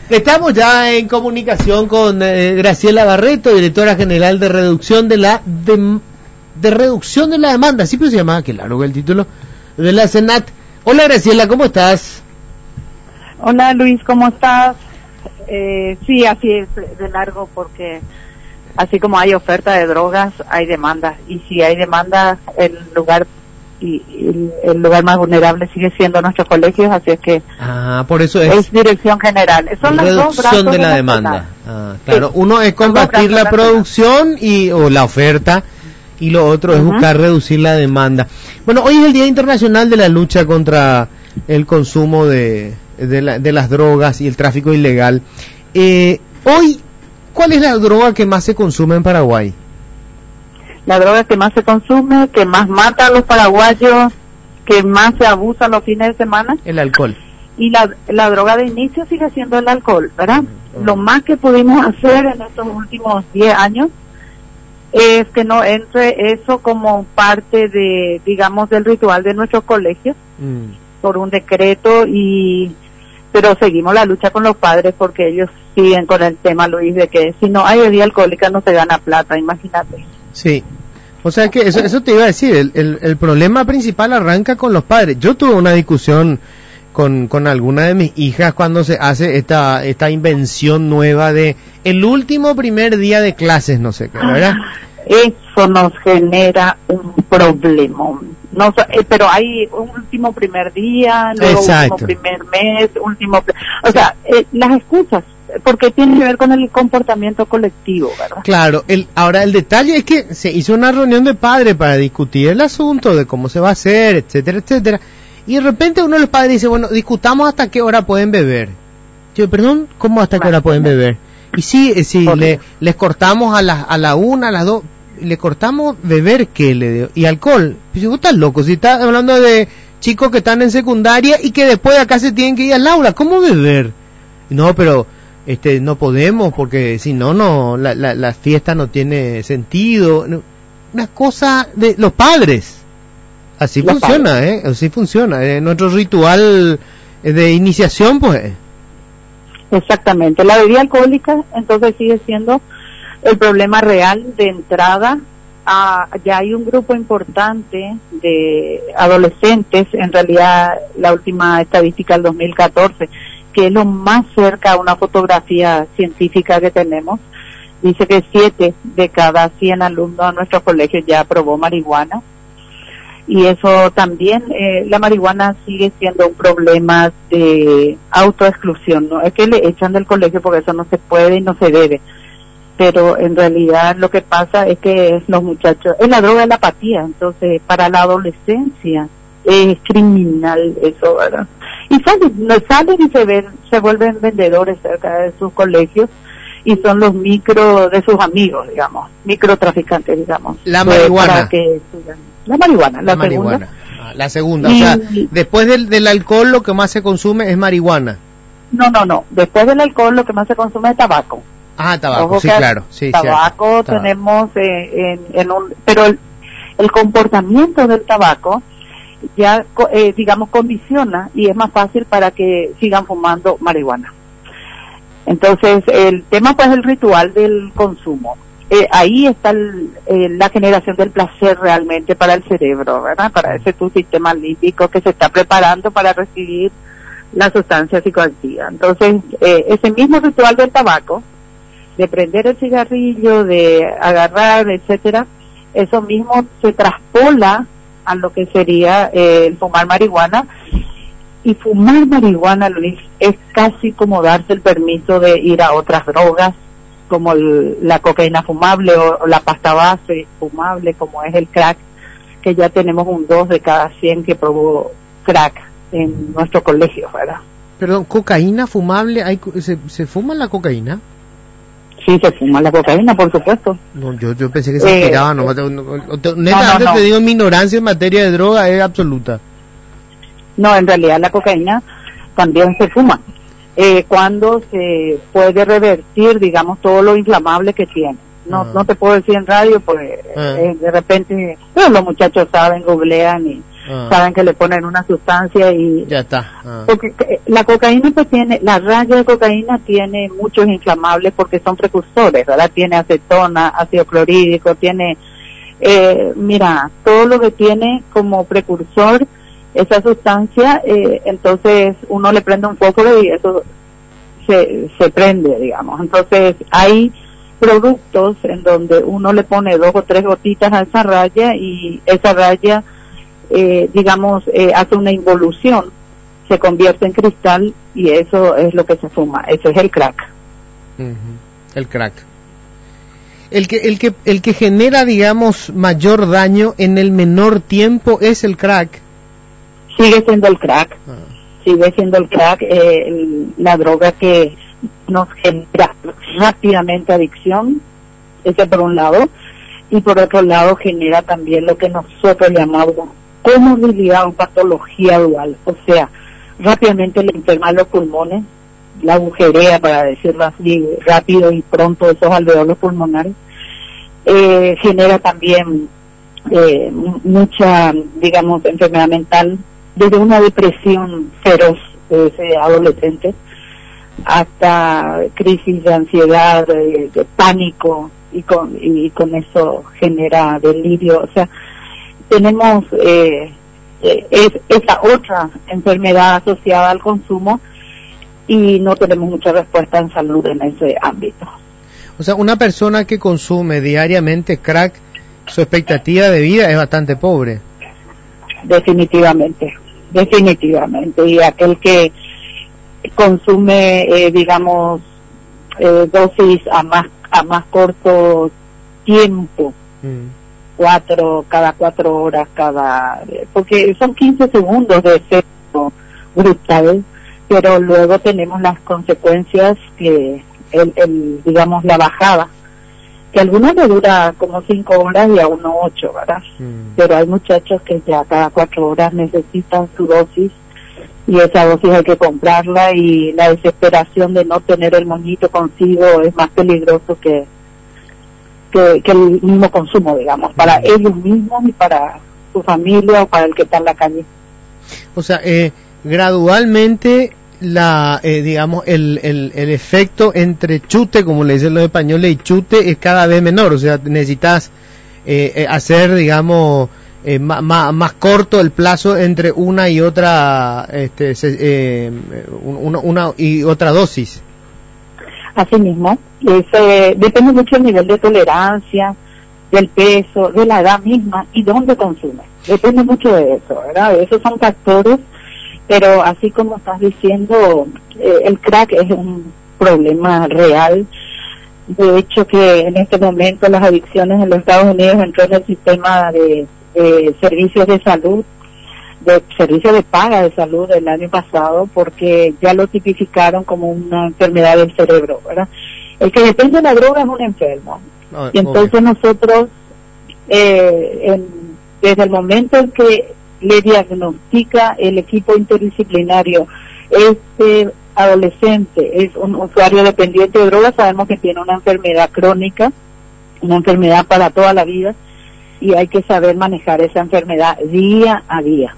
Estamos ya en comunicación con Graciela Barreto, directora general de reducción de la reducción de la demanda, ¿sí pues se llama? Que largo el título de la Senat. Hola Graciela, ¿cómo estás? Hola Luis, ¿cómo estás? Sí, así es de largo porque así como hay oferta de drogas, hay demanda, y si hay demanda, el lugar más vulnerable sigue siendo nuestros colegios, así es que por eso es dirección general. Son las dos reducción brazos de la demanda. Claro, sí. Uno es combatir la producción o la oferta, y lo otro es buscar reducir la demanda. Bueno, hoy es el Día Internacional de la Lucha contra el consumo de las drogas y el tráfico ilegal. Hoy, ¿cuál es la droga que más se consume en Paraguay? La droga que más se consume, que más mata a los paraguayos, que más se abusa los fines de semana. El alcohol. Y la droga de inicio sigue siendo el alcohol, ¿verdad? Lo más que pudimos hacer en estos últimos 10 años es que no entre eso como parte de, digamos, del ritual de nuestros colegios, por un decreto, pero seguimos la lucha con los padres porque ellos siguen con el tema, Luis, de que si no hay bebida alcohólica no se gana plata, imagínate. Sí, o sea que eso te iba a decir, el problema principal arranca con los padres. Yo tuve una discusión con alguna de mis hijas cuando se hace esta invención nueva de el último primer día de clases, no sé qué, ¿verdad? Eso nos genera un problema. No, pero hay un último primer día, luego último primer mes, o sea, las excusas, porque tiene que ver con el comportamiento colectivo, ¿verdad? Claro, ahora el detalle es que se hizo una reunión de padres para discutir el asunto de cómo se va a hacer, etcétera, etcétera, y de repente uno de los padres dice, bueno, discutamos hasta qué hora pueden beber. Yo, perdón, ¿cómo hasta qué hora pueden beber? Y sí, les cortamos a la 1, a las 2, le cortamos beber, ¿qué le dio? Y alcohol. Pues vos estás loco, si estás hablando de chicos que están en secundaria y que después de acá se tienen que ir al aula, ¿cómo beber? No, pero no podemos porque si no, la fiesta no tiene sentido. Una cosa de los padres. Así funciona, así funciona. Nuestro ritual de iniciación, pues. Exactamente. La bebida alcohólica, entonces, sigue siendo el problema real de entrada. Ya hay un grupo importante de adolescentes, en realidad la última estadística del 2014, que es lo más cerca a una fotografía científica que tenemos, dice que 7 de cada 100 alumnos de nuestros colegios ya probó marihuana. Y eso también, la marihuana sigue siendo un problema de autoexclusión. No es que le echan del colegio porque eso no se puede y no se debe, pero en realidad lo que pasa es que los muchachos, es la droga de la apatía, entonces para la adolescencia es criminal eso, ¿verdad? Y salen y se vuelven vendedores cerca de sus colegios, y son los de sus amigos, digamos, microtraficantes, digamos. La marihuana. La segunda. O sea, después del alcohol lo que más se consume es marihuana. No. Después del alcohol lo que más se consume es tabaco. Tabaco. Ojo, sí, claro. Sí, tabaco cierto. Tenemos pero el comportamiento del tabaco ya, digamos, condiciona y es más fácil para que sigan fumando marihuana. Entonces, el tema pues el ritual del consumo. Ahí está la generación del placer realmente para el cerebro, ¿verdad? Para ese tu sistema límbico que se está preparando para recibir la sustancia psicoactiva. Entonces, ese mismo ritual del tabaco, de prender el cigarrillo, de agarrar, etcétera, eso mismo se traspola a lo que sería el fumar marihuana. Y fumar marihuana, Luis, es casi como darse el permiso de ir a otras drogas, como la cocaína fumable o la pasta base fumable, como es el crack, que ya tenemos un 2 de cada 100 que probó crack en nuestro colegio, ¿verdad? Perdón, ¿cocaína fumable? ¿Se fuma la cocaína? Sí, se fuma la cocaína, por supuesto. No, yo pensé que se tiraba, no. Te digo, mi ignorancia en materia de droga es absoluta. No, en realidad la cocaína también se fuma. Cuando se puede revertir, digamos, todo lo inflamable que tiene. No te puedo decir en radio, pues de repente, los muchachos saben, googlean saben que le ponen una sustancia y ya está. Porque la cocaína pues la raya de cocaína tiene muchos inflamables porque son precursores, ¿verdad? Tiene acetona, ácido clorhídrico, tiene todo lo que tiene como precursor esa sustancia, entonces uno le prende un foco y eso se prende, digamos. Entonces hay productos en donde uno le pone 2 o 3 gotitas a esa raya y esa raya hace una involución, se convierte en cristal y eso es lo que se fuma, eso es el crack. El crack. El que genera, digamos, mayor daño en el menor tiempo es el crack. Sigue siendo el crack. Sigue siendo el crack, la droga que nos genera rápidamente adicción, ese por un lado, y por otro lado genera también lo que nosotros llamamos comorbilidad o patología dual, o sea, rápidamente le enferman los pulmones, la agujerea, para decirlo así, rápido y pronto esos alveolos pulmonares, genera también mucha, enfermedad mental, desde una depresión feroz de ese adolescente hasta crisis de ansiedad, de pánico, y con eso genera delirio. O sea, tenemos esa otra enfermedad asociada al consumo y no tenemos mucha respuesta en salud en ese ámbito. O sea, una persona que consume diariamente crack, su expectativa de vida es bastante pobre. Definitivamente. Y aquel que consume, dosis a más corto tiempo, cada 4 horas, porque son 15 segundos de efecto brutal, pero luego tenemos las consecuencias que la bajada, que a algunos le dura como 5 horas y a uno 8, ¿verdad? Pero hay muchachos que ya cada 4 horas necesitan su dosis y esa dosis hay que comprarla, y la desesperación de no tener el moñito consigo es más peligroso que el mismo consumo, para ellos mismos y para su familia o para el que está en la calle. O sea, gradualmente el efecto entre chute, como le dicen los españoles, y chute es cada vez menor. O sea, necesitas hacer, más corto el plazo entre una y otra, una y otra dosis. Así mismo, depende mucho del nivel de tolerancia, del peso, de la edad misma y dónde consume. Depende mucho de eso, ¿verdad? Esos son factores, pero así como estás diciendo, el crack es un problema real. De hecho, que en este momento las adicciones en los Estados Unidos entró en el sistema de servicios de salud, de servicios de paga de salud el año pasado, porque ya lo tipificaron como una enfermedad del cerebro, ¿verdad? El que depende de la droga es un enfermo. Y entonces nosotros, desde el momento en que le diagnostica el equipo interdisciplinario, este adolescente es un usuario dependiente de drogas, sabemos que tiene una enfermedad crónica, una enfermedad para toda la vida, y hay que saber manejar esa enfermedad día a día.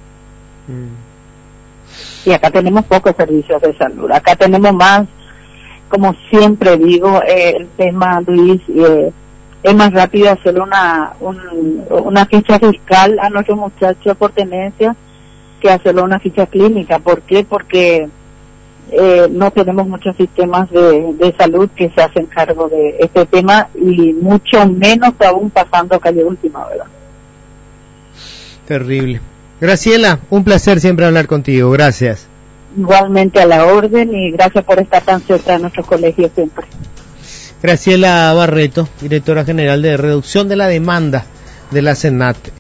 Y acá tenemos pocos servicios de salud, acá tenemos más, como siempre digo, el tema, Luis, es más rápido hacer una ficha fiscal a nuestros muchachos por tenencia que hacerlo una ficha clínica. ¿Por qué? Porque no tenemos muchos sistemas de salud que se hacen cargo de este tema, y mucho menos aún pasando calle última, ¿verdad? Terrible. Graciela, un placer siempre hablar contigo, gracias. Igualmente, a la orden, y gracias por estar tan cerca de nuestros colegios siempre. Graciela Barreto, directora general de Reducción de la Demanda de la CENAT.